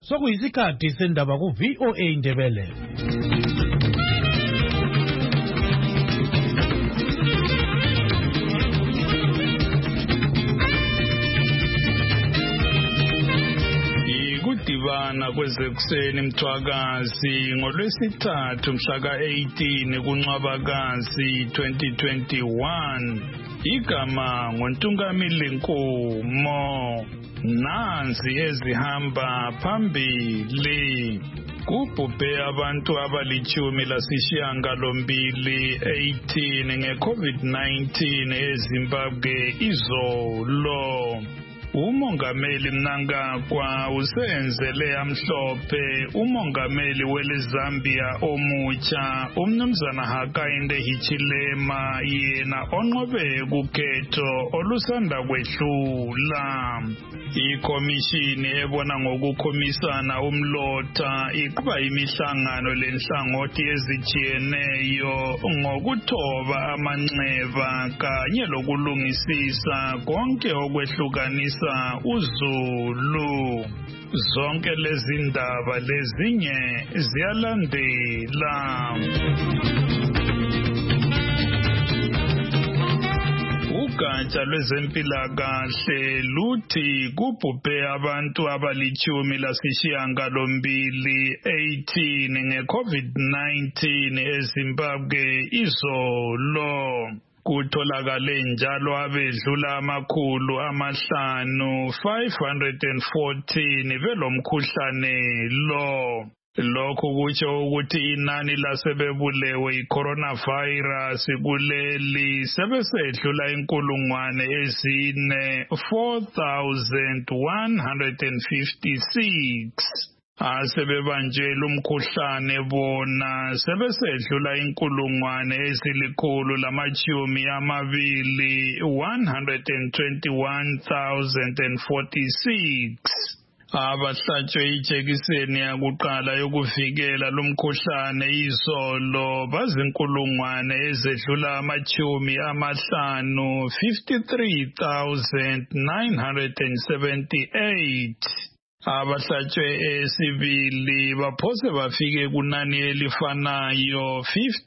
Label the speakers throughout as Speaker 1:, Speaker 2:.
Speaker 1: Sokuyisikhathi sendaba ku VOA Indebele.
Speaker 2: Ikudibana kwezekuseni Mthwakazi ngoLwesithathu mhla ka-18 kuNcwabakazi 2021. Igama ngoNtungamili Nkumo. Nanzi ezihamba phambili. Kubhubhe abantu abalitshumi lasishiyagalombili 18 nge-COVID-19 eZimbabwe izolo. Umongameli Mnangagwa usenzele amhlophe umongameli weleZambia omutsha umnumzana Hakainde Hichilema yena onqobe kukhetho olusanda kwehlula. Ikomishini ebona ngokukhomisana umlotha iqhuba imihlangano lenhlangothi ezijiyeneyo ngokuthoba amanxeba kanye lokulungisisa konke okwehlukanisa uZulu. Zonke lezi ndaba lezinye ziyalandela. Ugatsha lwezempilakahle luthi kubhubhe abantu abalitshumi lasishiyagalombili 18 nge-COVID-19 eZimbabwe izolo. Kutholakale njalo abedlula 514 belomkhuhlane lo. Lokhu kutsho ukuthi inani lasebebulewe i-coronavirus kuleli sebesedlula 4,156. Asebebanjela umkhuhlane bona sebesedlula 121,046. Abahlatshwe ijekiseni yakuqala yokuvikela lumkhuhlane izolo bazinkulungwane ezedlula 53,978. Abahlatshwe esibili baphose bafike kunani elifanayo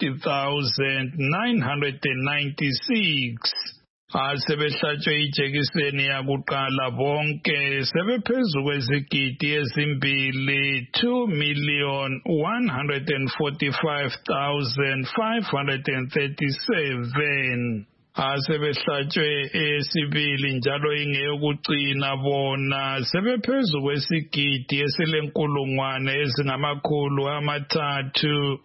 Speaker 2: 50,996. Asebehlatshwe ijekiseni yakuqala bonke sebephezu kwezigidi ezimbili 2,145,537. Asebehlatshwe esibili njalo ingeyokugcina bona sebephezu kwesigidi esilenkulungwane ezingamakhulu amathathu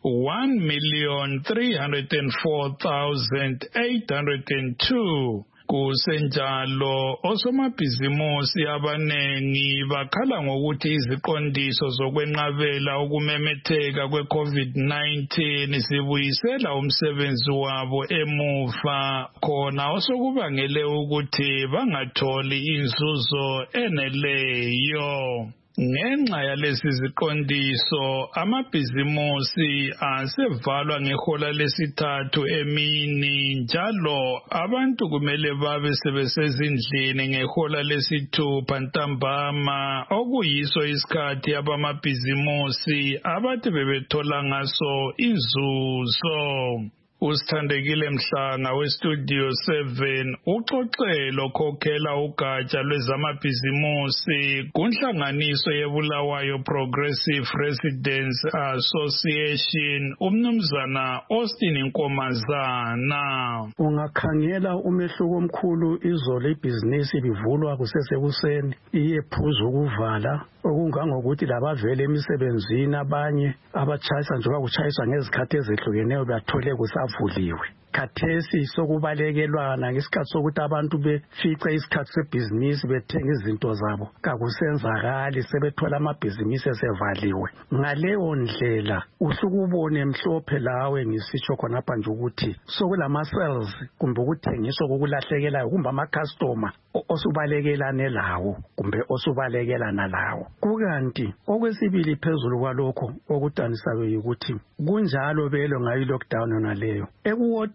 Speaker 2: 1,304,802. Kusenjalo osomabhizimusi abanengi bakhala ngokuthi iziqondiso zokwenqabela ukumemetheka kwe-COVID-19 zibuyisela umsebenzi wabo emuva, khona osokubangele ukuthi bangatholi inzuzo eneleyo. Ngenxa yalezi ziqondiso amabhizimusi asevalwa ngehola lesithathu emini njalo abantu kumele babe sebesezindlini ngehola lesithupha ntambama okuyiso isikhathi abamabhizimusi abathi bebethola ngaso inzuzo. Usithandekile Mhlanga weStudio 7 uxoxe lokhokhela ugatsha lwezamabhizimusi kunhlanganiso yeBulawayo Progressive Residents Association umnumzana Austin Nkomazana.
Speaker 3: Ungakhangela umehluko omkhulu izolo ibhizinisi bivulwa kusesekuseni iyephuza ukuvala okungangokuthi labavele emisebenzini abanye abatshayisa njengoba kutshayiswa ngezikhathi ezehlukeneyo bathole kusavuliwe. Khathesi sokubalekelwana ngesikhathi sokuthi abantu befice isikhathi sebhizinisi bethenga izinto zabo kakusenzakali sebethola amabhizinisi esevaliwe. Ngaleyo ndlela usukubone mhlophe lawe ngisitsho khonapha nje ukuthi sokulama-sales kumbe ukuthengiswa kokulahlekelayo kumbe ama-customer osubalekelane lawo kumbe osubalekelana lawo. Kukanti okwesibili phezulu kwalokho okudanisayo yikuthi kunjalo belo ngayo i-lockdown yona leyo. Ekuwodini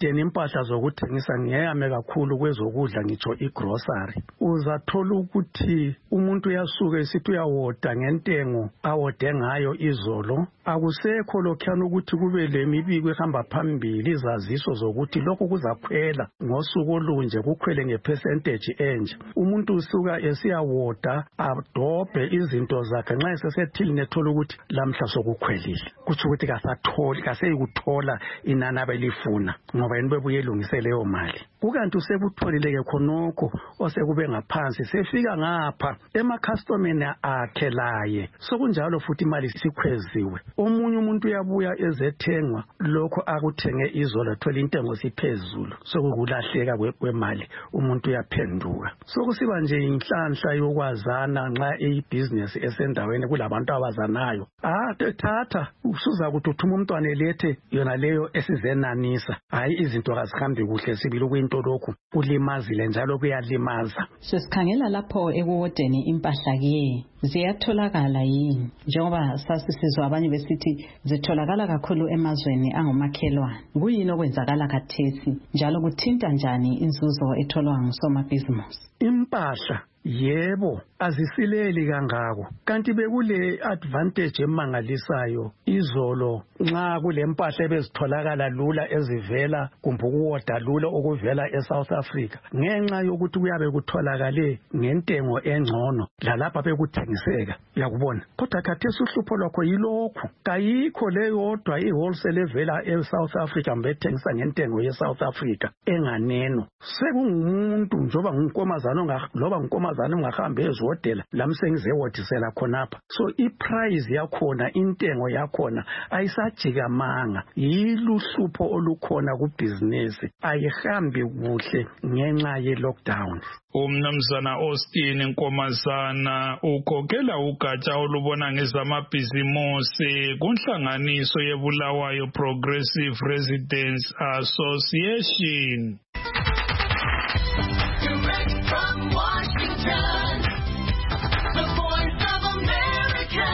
Speaker 3: ekudeni impahla zokuthengisa ngiyame kakhulu kwezokudla ngitsho igrocery. Uzathola ukuthi umuntu uyasuka esithi uyawoda ngentengo awode ngayo izolo. Akusekho lokhuyana ukuthi kube lemibiko ehamba phambili izaziso zokuthi lokhu kuzakhwela ngosuku olunje kukhwele ngepercentage enje. Umuntu usuka esiyawoda adobhe izinto zakhe nxa esesethile nethola ukuthi lamhla sokukhwelile. Kuthi ukuthi kaseyikuthola inani abelifuna ngoba yini bebuye elungise leyo mali. Kukanti usekutholile khonokho osekube ngaphansi sefika ngapha emakhastomeni akhe laye. Sokunjalo futhi imali sikhweziwe. Omunye umuntu uyabuya ezethengwa lokho akuthenge izolo thola intengo siphezulu. Sokulahleka kwemali umuntu uyaphenduka. Sokusiba nje inhlanhla yokwazana nxa eyibusiness esendaweni kulabantu abazanayo. Thatha usuza ukuthi uthuma umntwana elethe yona leyo esizenanisa. Hayi izinto kazihambi kuhle sibili kwinto lokhu kulimazile njalo kuyalimaza.
Speaker 4: Sesikhangela lapho ekuwodeni impahla kiye ziyatholakala yini njengoba sasisizwa abanye besithi zitholakala kakhulu emazweni angomakhelwane. Kuyini okwenzakala khathesi njalo kuthinta njani inzuzo etholwa ngusomabhizinisi?
Speaker 3: Impahla yebo azisileli kangako kanti bekule advantage emangalisayo izolo nxa kule mpahla ebezitholakala lula ezivela kumbe ukuwoda lula okuvela eSouth Africa ngenxa yokuthi kuyabe kutholakale ngentengo engcono lalapha bekuthengiseka yakubona. Kodwa khathesi uhlupho lwakho yilokhu kayikho leyodwa iwholesale evela eSouth Africa mbethengisa ngentengo yeSouth Africa enganeno. Sekungumuntu njoba ngunkomazana loba ngunkomazana ungahambe ezodela lamsengizewodisela khonapha. So iprice yakhona intengo yakhona ayisajikamanga. Yiluhlupho olukhona kubhizinisi ayihambi kuhle ngenxa ye-lockdown.
Speaker 2: Umnumzana Austin Nkomazana ukhokhela ugatsha olubona ngezamabhizimusi kunhlanganiso yeBulawayo Progressive Residents Association.
Speaker 5: Direct from Washington, the Voice of America,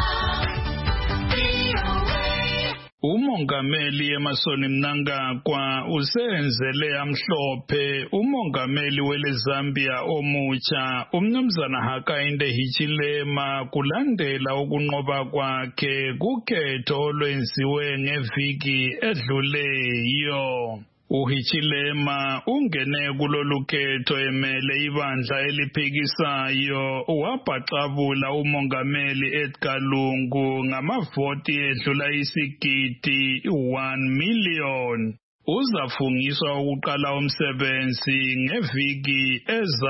Speaker 5: VOA.
Speaker 2: Umongameli Emerson Mnangagwa usenzele amhlophe umongameli weleZambia omutsha umnumzana Hakainde Hichilema kulandela ukunqoba kwakhe kukhetho olwenziwe ngeviki edluleyo. Uhichilema ungene kulolu khetho emele ibandla eliphikisayo wabhaxabula umongameli Edgar Lungu ngamavoti edlula isigidi 1 million. Uzafungiswa ukuqala umsebenzi ngeviki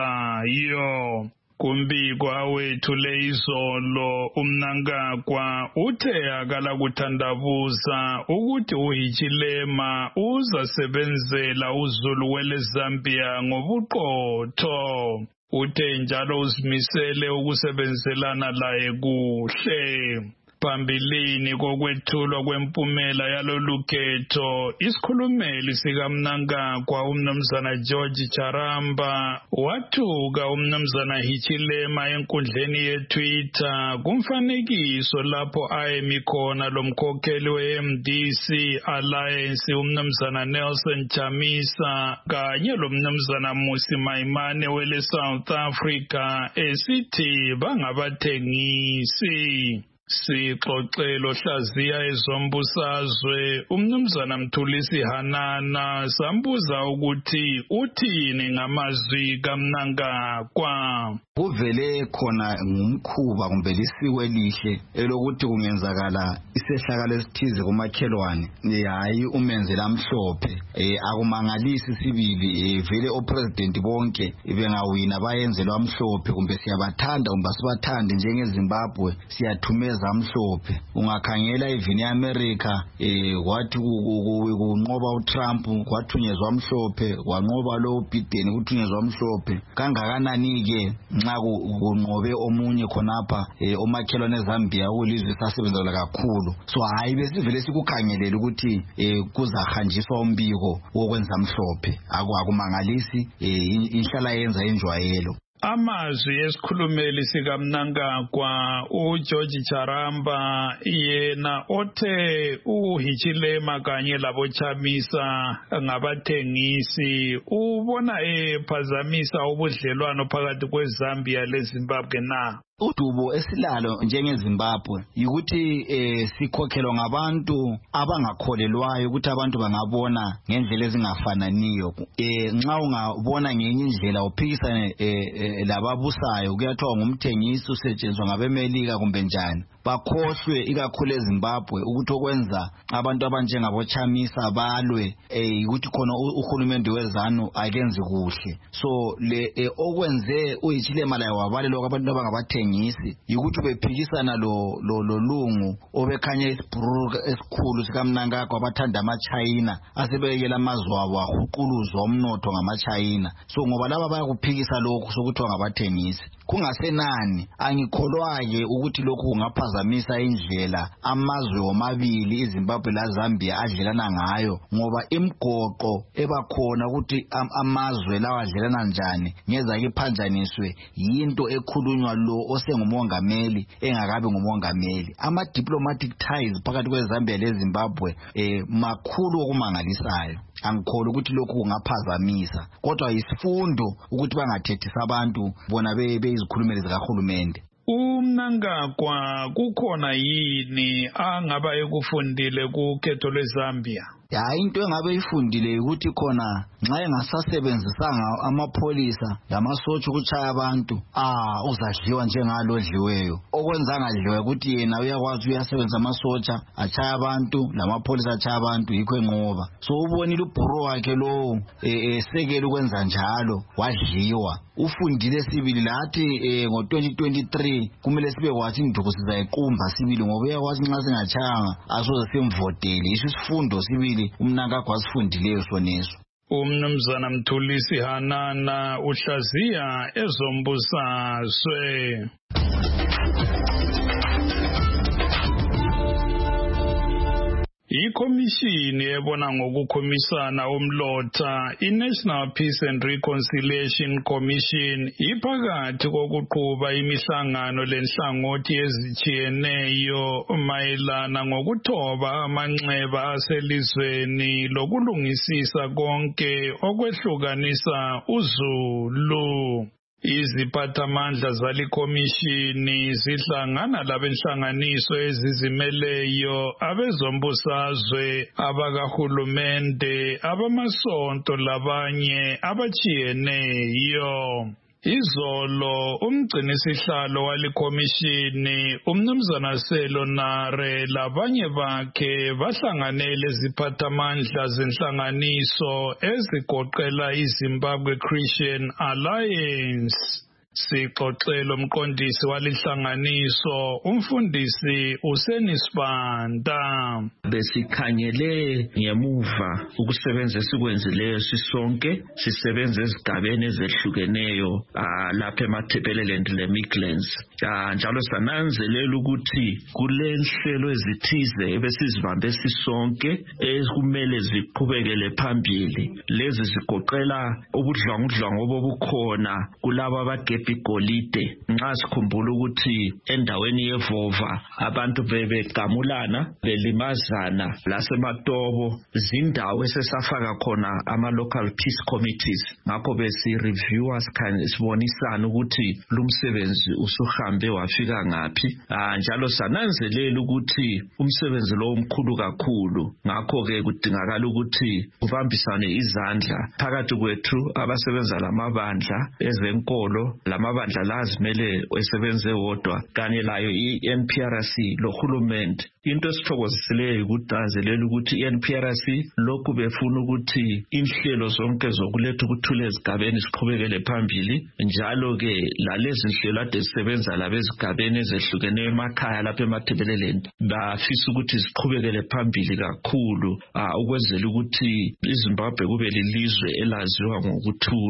Speaker 2: ezayo. Kumbiko awethule izolo uMnangagwa uthe akala kuthandabuza ukuthi uHichilema uzasebenzela uZulu weleZambia ngobuqotho. Uthe njalo uzimisele ukusebenzelana laye kuhle. Phambilini kokwethulwa kwempumela yalolu khetho isikhulumeli sikaMnangagwa umnumzana George Charamba wathuka umnumzana Hichilema enkundleni yeTwitter kumfanekiso lapho ayemi khona lomkhokheli weMDC Alliance umnumzana Nelson Chamisa kanye lomnumzana Musi Maimane wele South Africa esithi bangabathengisi. Sixoxelo hlaziya ezombusazwe umnumzana Mthulisi Hanana sambuza ukuthi uthini ngamazwi kaMnangagwa.
Speaker 6: Kuvele khona ngumkhuba kumbe lisiko elihle elokuthi kungenzakala isehlakalo esithize kumakhelwane hayi umenzela amhlophe akumangalisi sibili vele opresident bonke bengawina bayenzelwa amhlophe kumbe siyabathanda kumbe sibathande njengeZimbabwe siyathumeza amhlophe. Ungakhangela even eAmerica wathi kunqoba uTrump kwathunyezwa amhlophe wanqoba lo Biden kuthunyezwa amhlophe kangakanani ke nxa kunqobe omunye khonapha omakhelwane eZambia ulizwe sasebenzela kakhulu. So hayi besivele sikukhangelela ukuthi kuzahanjiswa umbiko wokwenza amhlophe akumangalisi inhlala yenza enjwayelo.
Speaker 2: Amazwi esikhulumeli sikaMnangagwa uGeorge Charamba yena othe uHichilema kanye laboChamisa ngabathengisi ubona ephazamisa ubudlelwano phakathi kweZambia leZimbabwe na.
Speaker 6: Udubo esilalo njengeZimbabwe ukuthi sikhokhelwa ngabantu abangakholelwayo ukuthi abantu bangabona ngendlela ezingafananiyo. Nxa ungabona ngenye indlela uphikisane lababusayo kuyathiwa ngumthengisi usetshenziswa ngabemelika kumbe njani. Bakhohlwe ikakhulu eZimbabwe ukuthi okwenza abantu abanjengaboChamisa balwe ukuthi khona uhulumende weZANU akenzi kuhle. So le okwenze uHichilema laye wabalelwa kwabantu abangabathengisi ukuthi bephikisana lo lungu obekhanya isibhuru esikhulu sikaMnangagwa abathanda amaChina asebekela amazwe abo ahuquluzwa umnotho ngamaChina. So ngoba laba bayakuphikisa lokhu sokuthiwa ngabathengisi kungasenani angikholwa-ke ukuthi lokhu kungaphazamisa indlela amazwe omabili iZimbabwe laZambia adlelana ngayo ngoba imigoqo ebakhona ukuthi amazwe lawa adlelana njani ngezake iphanjaniswe yinto ekhulunywa lo osengumongameli engakabi ngumongameli. Ama-diplomatic ties phakathi kweZambia leZimbabwe makhulu okumangalisayo. Angikholwa ukuthi lokhu kungaphazamisa kodwa isifundo ukuthi bangathethisa abantu bona beyizikhulumeli zikahulumende.
Speaker 2: UMnangagwa kukhona yini angaba ekufundile kukhetho lweZambia?
Speaker 6: Into engabe ifundile ukuthi khona nxa engasasebenzisanga amapholisa lamasotsha ukuchaya abantu uzadliwa njengalodliweyo. Okwenza angadliwe ukuthi yena uyakwazi uyasebenza amasotsha achaya abantu lamapholisa achaya abantu yikho enqoba. So ubonile ubhuru wakhe lo esekela ukwenza njalo wadliwa. Ufundile sibili lathi ngo-2023 kumele sibe kwathi induku sizayiqumba sibili ngoba uyakwazi nxa singachayanga asoze simvotele. Isho isifundo sibili uMnangagwa asifundileyo soneso.
Speaker 2: Umnumzana Mthulisi Hanana uhlaziya ezombusazwe. Ikomishini ebona ngokukhomisana umlotha iNational Peace and Reconciliation Commission iphakathi kokuqhuba imihlangano lenhlangothi ezitshiyeneyo mayelana ngokuthoba amanxeba aselizweni lokulungisisa konke okwehlukanisa uZulu. Iziphathamandla zalikomishini zihlangana labenhlanganiso ezizimeleyo abezombusazwe abakahulumende abamasonto labanye abachiyeneyo. Izolo umgcinisihlalo walikomishini umnumzana Selonare labanye bakhe bahlanganele iziphathamandla zenhlanganiso ezigoqela iZimbabwe Christian Alliance. Sixoxela umqondisi walihlanganiso umfundisi uSenisibanda.
Speaker 7: Besikhangele ngemuva ukusebenza esikwenzileyo sisonke sisebenza ezigabeni ezehlukeneyo lapha eMathebeleland leMidlands. Njalo sananzelela ukuthi kulenhlelo ezithize ebesizibambe sisonke ekumele ziqhubekele phambili. Lezi zigoqela ubudlwangudlwangu obukhona kulabo abagebha igolide. Nxa sikhumbula ukuthi endaweni yeVova abantu bebegamulana belimazana laseMatobo zindawo esesafaka khona ama-local peace committees. Ngakho besireviewa sibonisana ukuthi lumsebenzi usuhambe wafika ngaphi. Njalo sananzelela ukuthi umsebenzi lo umkhulu kakhulu. Ngakho-ke kudingakala ukuthi kubambisane izandla phakathi kwethu abasebenza lamabandla ezenkolo lamabandla lazimele esebenze wodwa kanye layo iNPRC lohulumende. Into esithokozisileyo ukutazelela ukuthi iNPRC lokhu befuna ukuthi inhlelo zonke zokuletha ukuthula ezigabeni siqhubekele phambili. Njalo-ke lalezi nhlelo ade zisebenza labezigabeni ezehlukeneyo emakhaya lapha eMathebeleland bafisa ukuthi ziqhubekele phambili kakhulu ukwenzela ukuthi iZimbabwe kube lilizwe elaziwa ngokuthula.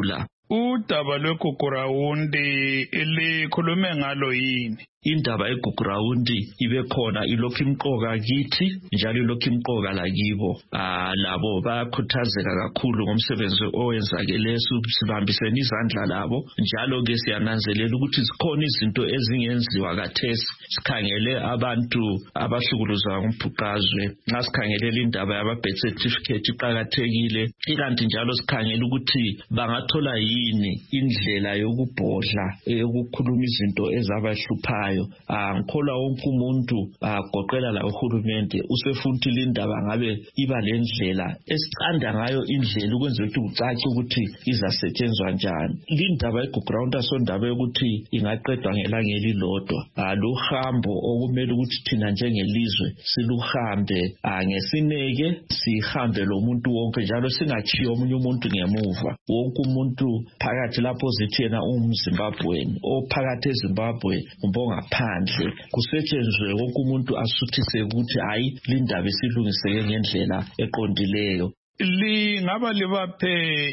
Speaker 2: udaba lweGugurawundi likhulume ngalo yini?
Speaker 7: Indaba yeGugurawundi ibe khona ilokhu imqoka kithi njalo ilokhu imqoka lakibo. Labo bayakhuthazeka kakhulu ngomsebenzi owenzakele sibambisene izandla labo, njalo ke siyananzelela ukuthi zikhona izinto ezingenziwa kathesi. Sikhangele abantu abahlukuluzwa ngumbhuqazwe, nxa sikhangelela indaba yama-birth certificate iqakathekile, ikanti njalo sikhangele ukuthi bangathola yini indlela yokubhodla yokukhuluma izinto ezabahluphayo. Ngikholwa wonke umuntu agoqela la uhulumende usefuna indaba ngabe iba lendlela esicanda ngayo indlela ukwenza ukuthi ucace ukuthi izasetshenzwa njani. Lindaba yeGugurawundi asondaba yokuthi ingaqedwa ngelanga elilodwa. Lo hambo okumele ukuthi thina njengelizwe siluhambe ngesineke, sihambe lo muntu wonke njalo singachiya omunye umuntu ngemuva. Wonke umuntu phakathi lapho zithi yena umZimbabweni ophakathi eZimbabwe kumbe ngaphandle kusetshenzwe wonke umuntu asuthise ukuthi hayi lindaba isilungiseke ngendlela eqondileyo.
Speaker 2: Lingaba libaphe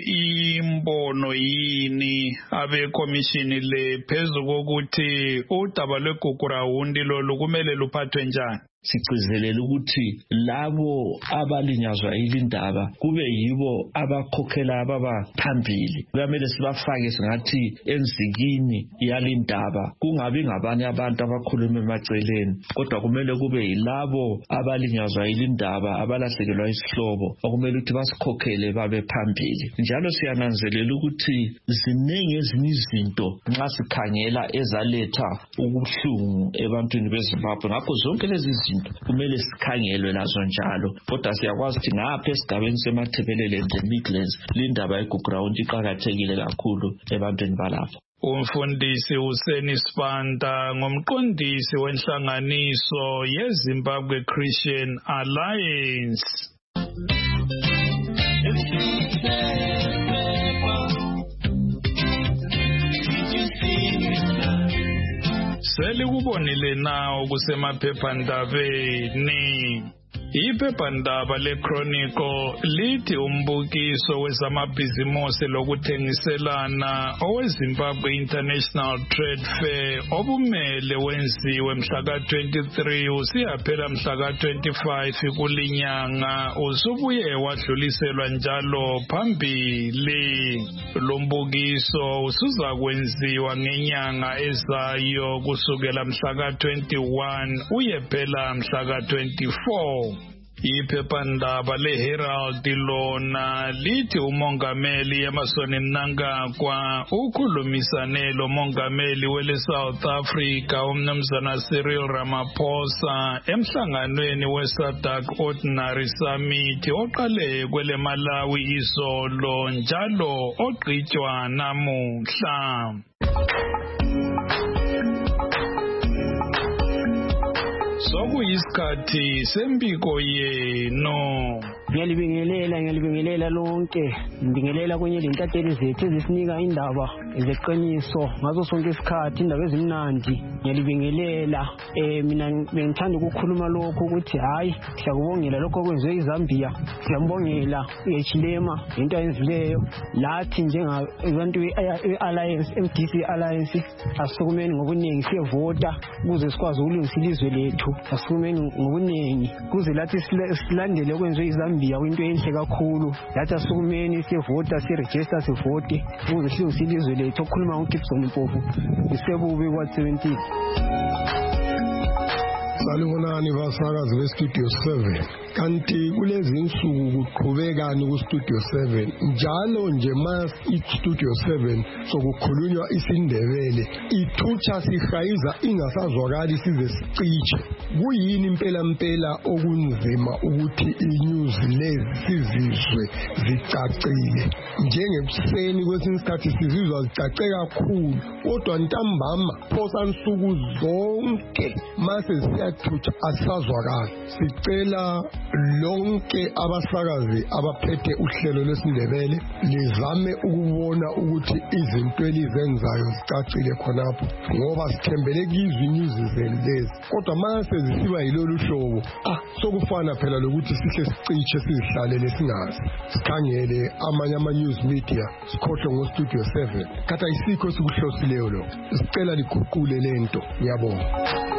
Speaker 2: imbono yini abekomishini le phezu kokuthi udaba lweGugurawundi lolu kumele luphathwe njani?
Speaker 7: Sigcizelela ukuthi labo abalinyazwa ilindaba kube yibo abakhokhela ababa phambili. Kumele sibafake singathi enzikini yalindaba, kungabi ngabanye abantu abakhuluma emaceleni, kodwa kumele kube yilabo abalinyazwa ilindaba abalahlekelwa isihlobo okumele ukuthi basikhokhele babe phambili. Njalo siyananzelela ukuthi ziningi ezinye izinto nxa sikhangela ezaletha ubuhlungu ebantwini beZimbabwe. Ngakho zonke lezi kumele sikhangelwe nazo njalo, kodwa siyakwazi ukuthi ngapha esigabeni semathebelele Midlands lindaba yeGugurawundi iqakathekile kakhulu ebantwini balapho.
Speaker 2: Umfundisi uSeni Sibanda ngomqondisi wenhlanganiso yeZimbabwe Christian Alliance. Selikubonile nawo kusemaphephandabeni. Iphephandaba leChronicle lithi umbukiso wezamabhizimusi lokuthengiselana oweZimbabwe International Trade Fair obumele wenziwe mhla ka-23 usiyaphela mhla ka-25 kulinyanga usubuye wadluliselwa njalo phambili. Lo mbukiso usuza kwenziwa ngenyanga ezayo kusukela mhla ka-21 uyephela mhla ka-24. Iphephandaba leHerald lona lithi umongameli Emmerson Mnangagwa ukhulumisane lo mongameli wele South Africa umnumzana Cyril Ramaphosa emhlanganweni weSADC Ordinary Summit oqale kwele Malawi izolo njalo ogqitshwa namuhla. Sokuyisikhathi sembiko yenu.
Speaker 8: Ngiyalibingelela lonke. Ngibingelela kwenye izintatheli zethu ezisinika indaba ezeqiniso ngazo sonke isikhathi, indaba ezimnandi. Ngiyalibingelela. Mina ngithanda ukukhuluma lokho ukuthi hayi siyakubongela lokho okwenziwe eZambia. Siyambongela uHilema into ayenzileyo. Lathi njengabantu beAlliance, MDC Alliance, asukumeni ngobuningi siyevota ukuze sikwazi ukulungisa ilizwe lethu. Asukumeni ngobuningi kuze lathi silandele okwenziwe eZambia kwinto enhle kakhulu. Lathi asukumeni siyevota, siregister sivote ukuze silungise ilizwe lethu. Okukhuluma ngoGibson Mpofu isebubi kwa-17.
Speaker 9: Salibonani basakazi beStudio 7. Kanti kulezi insuku kuqhubekani kuStudio 7 njalo nje mas iStudio 7 sokukhulunywa isiNdebele ithutsha sihayiza ingasazwakali size siciche. Kuyini impela okunzima ukuthi inews lezi sizizwe zicacile njengebuseni kwesinye isikhathi sizizwa zicace kakhulu, kodwa ntambama phosa nsuku zonke mase siyathutsha asazwakali. Sicela lonke abasakazi abaphethe uhlelo lwesiNdebele lizame ukubona ukuthi izinto elizenzayo zicacile khonapho ngoba sithembele kizwi news zenu lezi kodwa mase zisiba yilolu hlobo sokufana phela lokuthi sihle siciche sizihlalele singazi sikhangele amanye ama-news media sikhohlwe ngo-Studio 7 kata isikho sikuhlosileyo lo sicela liguqule lento ngiyabonga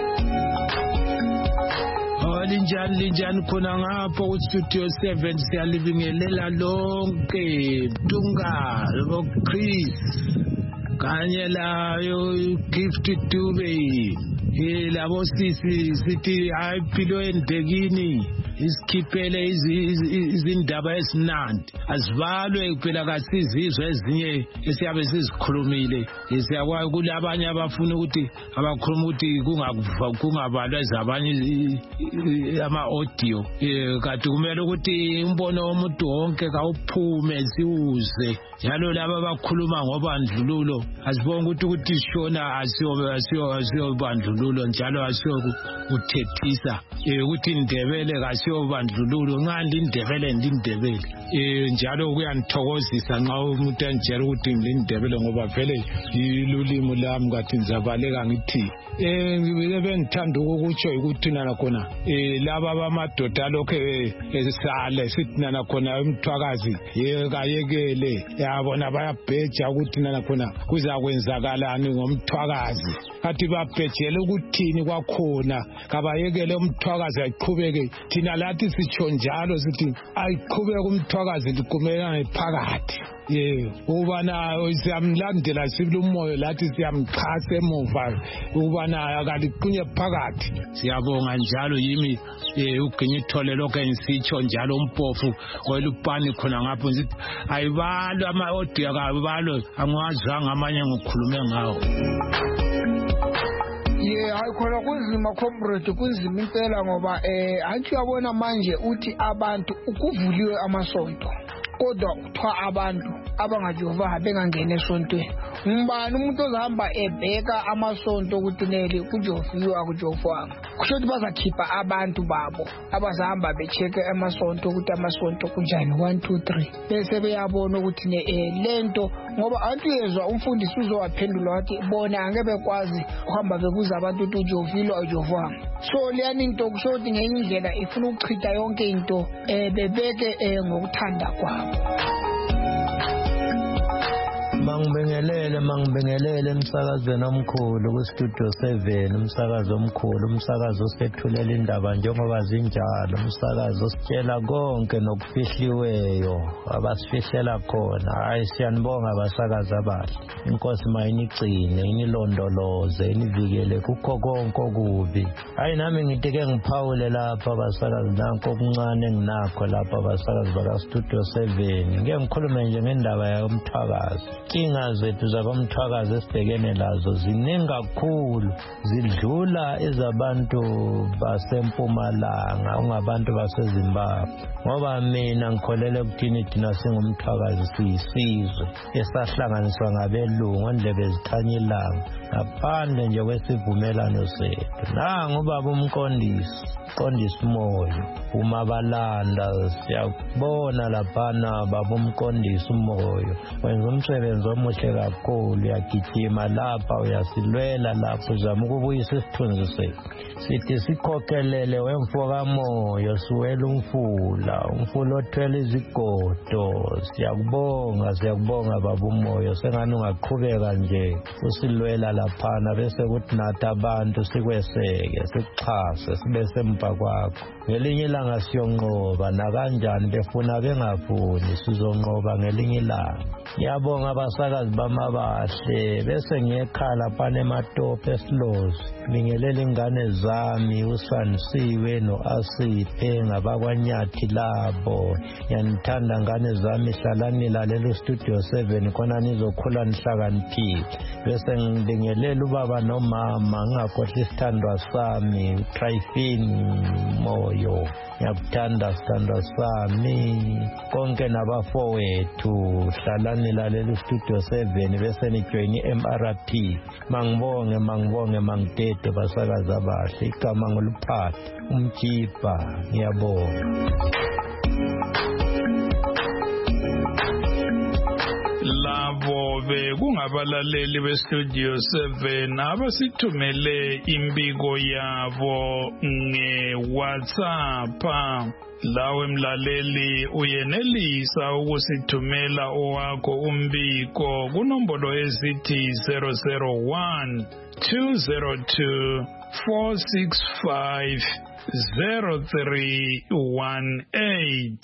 Speaker 1: linjani khona ngapho ku-Studio 7 siyalibingelela lonke Dunga lo Chris kanye layo Gift Dube labo sisi sithi ayiphilo endekini isikhiphele izindaba ezinandi asivalwe phela kasizizwe ezinye esiyabe sizikhulumile siyakwazi kulabanye abafuna ukuthi abakhuluma ukuthi kungabalwa ezabanye ama-audio kanti kumele ukuthi umbono womuntu wonke kawuphume siwuze njalo laba abakhuluma ngobandlululo asibonge ukuthi sishona asiyo bandlululo njalo asiyo kuthethisa ukuthi indebele kasiyobandlululo ngandi indebele njalo kuyanithokozisa nxa umuntu enjela ukuthi ngilindebele ngoba vele ilulimo lami kathi ngizabaleka ngithi bengithanda ukukutsho ukuthi nana khona laba bamadoda lokho esale sithi nana khona umthwakazi kayekele yabona bayabheja ukuthi nana khona kuzakwenzakalani ngomthwakazi kathi babhejele ukuthini kwakhona kabayekele umthwakazi ayiqhubeke thina lathi sitsho njalo sithi ayiqhubeke umthwakazi liqhubekane phakathi ubana siyamlandela sibile umoya lathi siyamxhasa emuva ubana akaliqhunye phakathi siyabonga njalo yimi uginye ithole lokho engisitsho njalo umpofu welupani khona ngapho ngithi ayibalwe ama-audio akabalwe angwazanga amanye ngikhulume ngawo
Speaker 10: hayi khona kunzima comrade kunzima impela ngoba athi uyabona manje uthi abantu ukuvuliwe amasonto kodwa kuthiwa abantu abangajova bengangena esontweni ngibani umuntu ozahamba ebheka amasonto ukuthi neli kujoviwe akujovwanga kusho ukuthi bazakhipha abantu babo abazahamba becheke amasonto ukuthi amasonto kunjani 1 2 3 bese beyabona ukuthi lento ngoba abantu yezwa umfundisi uzowaphendula wathi bona angeke bekwazi uhamba bebuza abantu ukuthi ujovile awujovwanga so leyani into kusho ukuthi ngenye indlela ifuna ukuchitha yonke into bebeke ngokuthanda kwabo
Speaker 11: Mangibingelele emsakazweni omkhulu ku-Studio 7 umsakazo omkhulu umsakazo osethulela indaba njengoba zinjalo umsakazo ositshela konke nokufihliweyo abasifihlela khona hayi siyanibonga abasakazi abahle inkosi mayinigcine inilondoloze inivikele kukho konke okubi hayi nami ngithi ke ngiphawule lapha abasakazi nanko okuncane enginakho lapha abasakazi baka-Studio 7 ngeke ngikhulume nje ngendaba yomthwakazi inkinga zethu zakomthwakazi esibhekene lazo ziningi kakhulu zidlula ezabantu basempumalanga ungabantu baseZimbabwe ngoba mina ngikholele ukuthini thina singumthwakazi siyisizwe esahlanganiswa ngabelungu ondlebe zikhanya ilanga ngaphandle nje kwesivumelano sethu nangu baba umqondisi moyo umabalanda siyabona laphana baba umqondisi umoyo wenza umsebenzi omuhle kakhulu uyagijima lapha uyasilwela lapho uzama ukubuyisa isithunzi sethu sithi sikhokhelele wemfoka moyo siwela umfula othwele izigodo siyakubonga baba umoyo sengani ungaqhubeka nje usilwela laphana bese kuthi nathi abantu sikweseke sikuxhase sibe semva kwakho ngelinye ilanga siyonqoba nakanjani befuna bengafuni sizonqoba ngelinye ilanga ngiyabonga abasakazi bamabahle bese ngiyekhala phana ematope esilozi bingelela ingane zami usanisiwe no-asiphe ngabakwanyathi labo yanithanda ngane zami hlalani lalela uStudio 7 khona nizokhula nihlakaniphile bese ngibingelela ubaba nomama ngingakhohlwa isithandwa sami uTryphine moyo ngiyakuthanda sithandwa sami konke nabafowethu hlalani nilalela uStudio 7 bese nijoyini MRP. Mangibonge mangidede basakaza abahle. Igama ngoluphathe umjipa. Ngiyabonga.
Speaker 2: Labo bekungabalaleli beStudio 7 abasithumele imbiko yabo ngeWhatsApp. Lawe mlaleli uyenelisa ukusithumela owakho umbiko kunombolo ezithi 001 202 465 0318.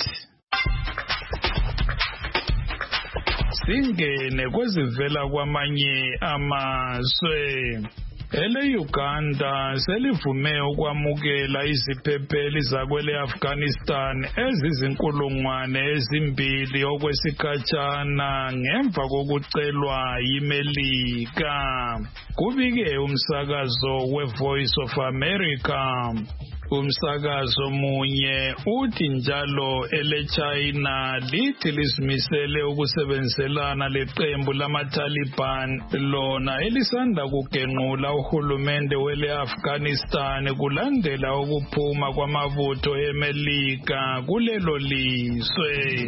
Speaker 2: Singene kwezivela kwamanye amazwe. Uganda selivume ukwamukela iziphepheli zakwele Afghanistan ezizinkulungwane ezimbili okwesikhatshana ngemva kokucelwa yiMelika. Kubike umsakazo weVoice of America. Umsakazo munye uthi njalo eleChina lithi lizimisele ukusebenzelana leqembu lamaTaliban lona elisanda kugenqula uhulumende wele Afghanistan kulandela ukuphuma kwamabutho eMelika kulelo lizwe.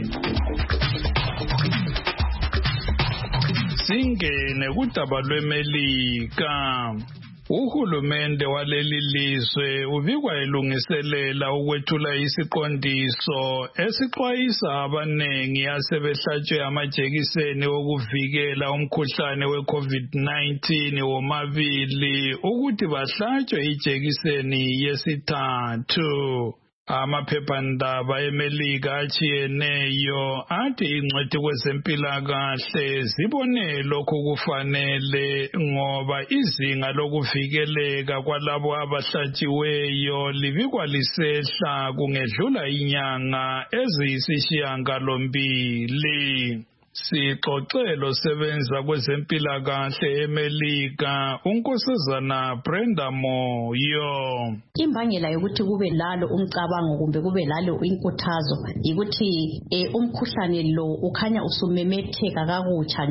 Speaker 2: Singene kudaba lweMelika. Uhulumende waleli lizwe ubikwa elungiselela ukwethula isiqondiso esixwayisa abanengi asebehlatshwe amajekiseni okuvikela umkhuhlane weCovid-19 womabili ukuthi bahlatshwe ijekiseni yesithathu. Amaphephandaba eMelika atshiyeneyo athi ingcwethi kwezempilakahle zibone lokhu kufanele ngoba izinga lokuvikeleka kwalabo abahlatshiweyo libikwa lisehla kungedlula inyanga eziyisishiyagalombili. Sixoxelo sebenza kwezempilakahle eMelika unkosazana Brenda Moyo.
Speaker 12: Imbangela yokuthi kube lalo umcabango kumbe kube lalo inkuthazo yikuthi umkhuhlane lo ukhanya usumemetheka kakutsha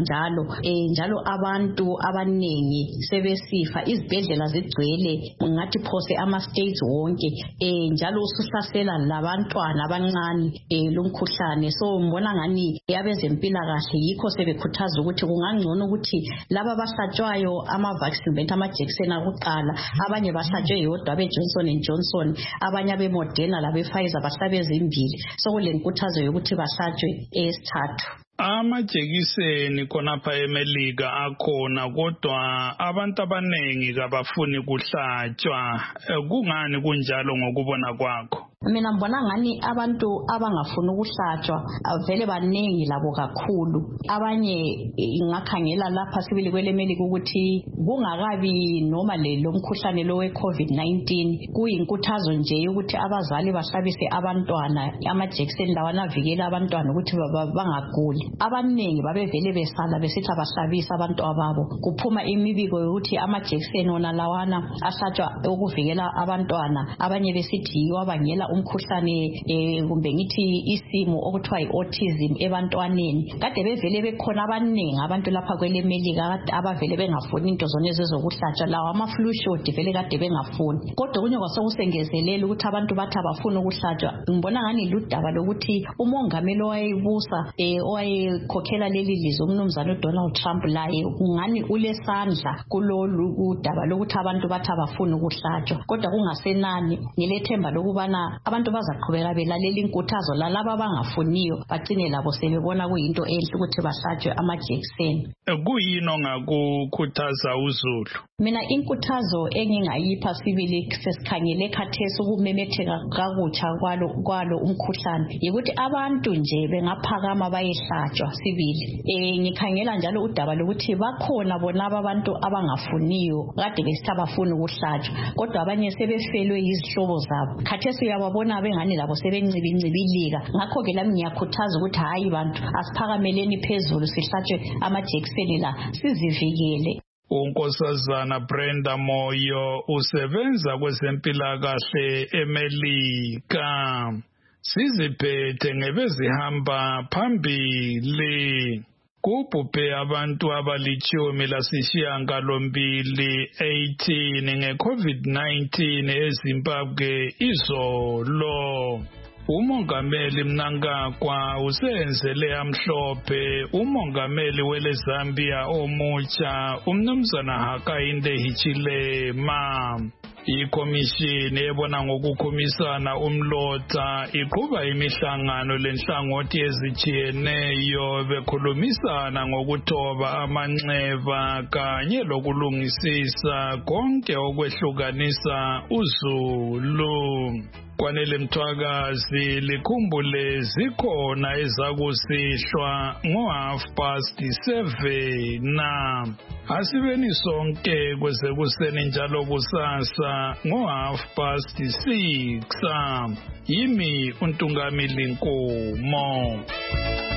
Speaker 12: njalo abantu abanengi sebesifa, izibhedlela zigcwele ngathi phose ama-states wonke njalo usuhlasela labantwana abancane lumkhuhlane. So mbona ngani abezempilakahle yikho sebekhuthaza ukuthi kungangcono ukuthi laba abahlatshwayo ama-vaccine bethu amajekiseni akuqala, abanye bahlatshwe yodwa abe-Johnson & Johnson, abanye abe-Moderna labe-Pfizer bahlabe ezimbili. So kulenkuthazo yokuthi bahlatshwe esithathu.
Speaker 2: Amajekiseni khonapha eMelika akhona kodwa abantu abanengi kabafuni kuhlatshwa. Kungani kunjalo ngokubona kwakho?
Speaker 12: Mina mbona ngani abantu abangafuni ukuhlatshwa avele banengi labo kakhulu. Abanye ngakhangela lapha sibili kweleMelika ukuthi kungakabi noma lo mkhuhlane lo weCovid-19 kuyinkuthazo nje ukuthi abazali bahlabise abantwana amajekiseni lawana avikela abantwana ukuthi bangaguli. Abanengi babevele besala besithi abahlabisa abantwana babo. Kuphuma imibiko yokuthi amajekiseni ona lawana ahlatshwa ukuvikela abantwana, abanye besithi yiwo abangela umkhuhlane kumbe ngithi isimo okuthiwa yi-autism ebantwaneni. Kade bevele bekhona abanengi abantu lapha kweleMelika abavele bengafuni into zona ezokuhlatshwa, lawo ama-flu shot vele kade bengafuni. Kodwa kunye kwasokusengezelela ukuthi abantu bathi abafuni ukuhlatshwa. Ngibona ngani ludaba lokuthi umongameli owayebusa owayekhokhela leli lizwe umnumzana uDonald Trump laye ngani ulesandla kulolu udaba lokuthi abantu bathi abafuni ukuhlatshwa. Kodwa kungasenani ngilethemba lokubana abantu bazaqhubeka belalela inkuthazo lalabo abangafuniyo bagcine labo sebebona kuyinto enhle ukuthi bahlatshwe amajekiseni.
Speaker 2: Kuyini ongakukhuthaza uZulu?
Speaker 12: Mina inkuthazo engingayipha sibili sesikhangele khathesi ukumemetheka kakutsha kwalo umkhuhlane yikuthi abantu nje bengaphakama bayehlatshwa sibili. Ngikhangela njalo udaba lokuthi bakhona bonaba abantu abangafuniyo kade besithi abafuni ukuhlatshwa, kodwa abanye sebefelwe yizihlobo zabo. Khathesi uyababona bengani labo sebencibilika. Ngakho ke lami ngiyakhuthaza ukuthi hayi bantu asiphakameleni phezulu sihlatshwe amajekiseni la sizivikele.
Speaker 2: Unkosazana Brenda Moyo usebenza kwezempilakahle eMelika. Siziphethe ngebezihamba phambili. kubhubhe abantu abalitshumi lasishiyagalombili 18 nge-COVID-19 eZimbabwe izolo. Umongameli Mnangagwa usenzele amhlophe umongameli wele Zambia omutsha umnumzana Hakainde Hichilema. Ikomishini ebona ngokukhumisana umlotha iqhuba imihlangano lenhlangothi ezitshiyeneyo bekhulumisana ngokuthoba amanxeba kanye lokulungisisa konke okwehlukanisa uZulu. Kwanele Mthwakazi likhumbule zikhona ezakusihlwa ngo7:30 asibeni sonke kweze kuseni njalo kusasa ngo6:30 yimi uNtungamili Nkomo.